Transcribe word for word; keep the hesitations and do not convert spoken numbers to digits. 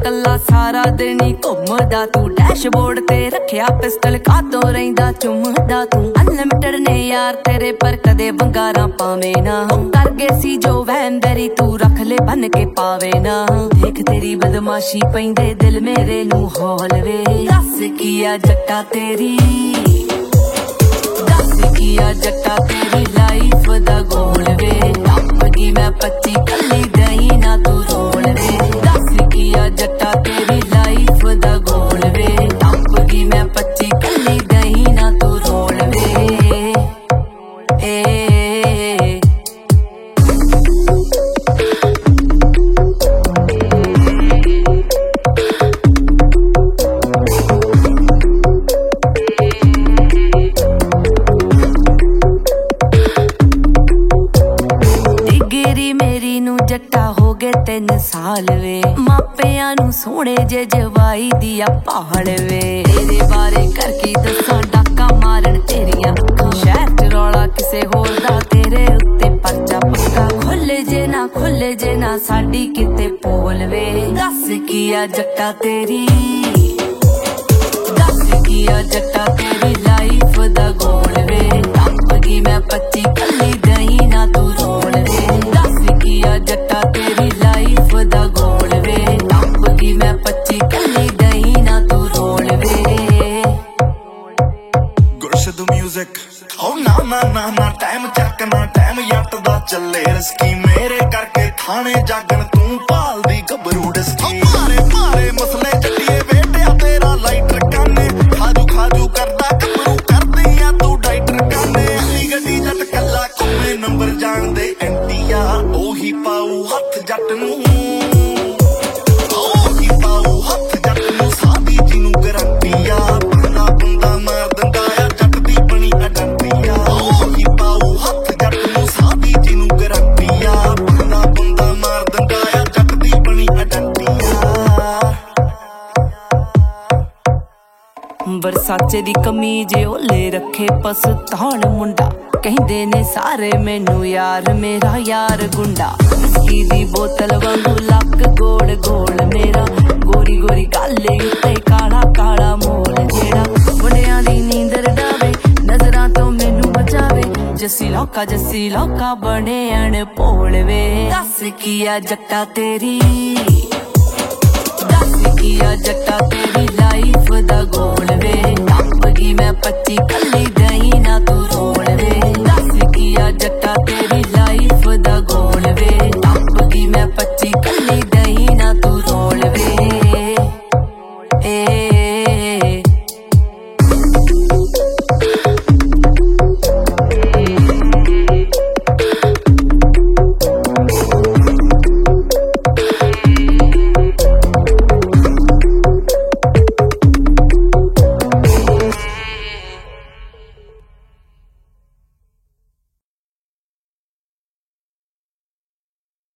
कला सारा दिन ही घुमदा तू डैशबोर्ड ते रखिया पिस्टल कातों रहिंदा चुमदा तू अनलिमिटेड ने यार तेरे पर कदे बंगारा पावे ना कर गए सी जो वहम दरी तू रख ले बन के पावे ना देख तेरी बदमाशी पैंदे दिल मेरे नू हौल वे दस किया जट्टा तेरी दस किया जट्टा तेरी लाइफ दा गोल वे टप गई मैं पच्ची कली दही ना तू रोल वे दस किया जट्टा तेरी लाइफ दा गोल वे टप गई मैं पच्ची कली दही ना तू रोल वे ए जट्टा हो गए तीन साल वे मापिया नू सोने जे जवाई दिया पहाड़ वे तेरे बारे करके दसा डाका मारन तेरिया शहर च रौला किसे होर दा तेरे उत्ते परचा पक्का खुल जे ना खुल जे ना साडी किते पोल वे दस किया जट्टा तेरी दस किया जट्टा तेरी लाइफ दा गोल वे टप गई मैं पच्ची कली दही ना तू रोल वे दस किया जट्टा तेरी लाइफ दा गोल वे टप गई मैं पच्ची कली दही ना तू रोल वे गुरशद म्यूजिक ओ ना ना ना ना टाइम चकना टाइम यट दा चले रिस्की मेरे करके खाने जागन तू भाल दी गबरू डिस्की मारे मारे मसले जट्टिए बेटिया तेरा लाइटर काने खाजू खाजू करदा गबरू करदी आ तू डाइटर काने अली गड्डी जट कल्ला कोमे नंबर जान दे एंटिया ओही पाऊ हथ जट नू ओही पाऊ हथ जट नू सादी जिनू गरंटिया बंदा बंदा मार दंदा आ जट दी बनी अडंटिया ओही पाऊ हथ जट नू सादी जिनू गरंटिया बंदा बंदा मार दंदा आ जट दी बनी अडंटिया बरसाचे दी कमीज ओले रखे पसतान मुंडा कहंदे ने सारे मैनू यार मेरा यार गुंडा विस्की दी बोतल वांगू लक गोल गोल मेरा गोरी गोरी गाले उत्ते काला काला मोल जेड़ा वड्डियां दी नींदर डावे नजरां तो मैनू बचावे जस्सी लौका जस्सी लौका बने अनभोल वे दस किया जट्टा तेरी दस किया जट्टा तेरी लाइफ दा गोल वे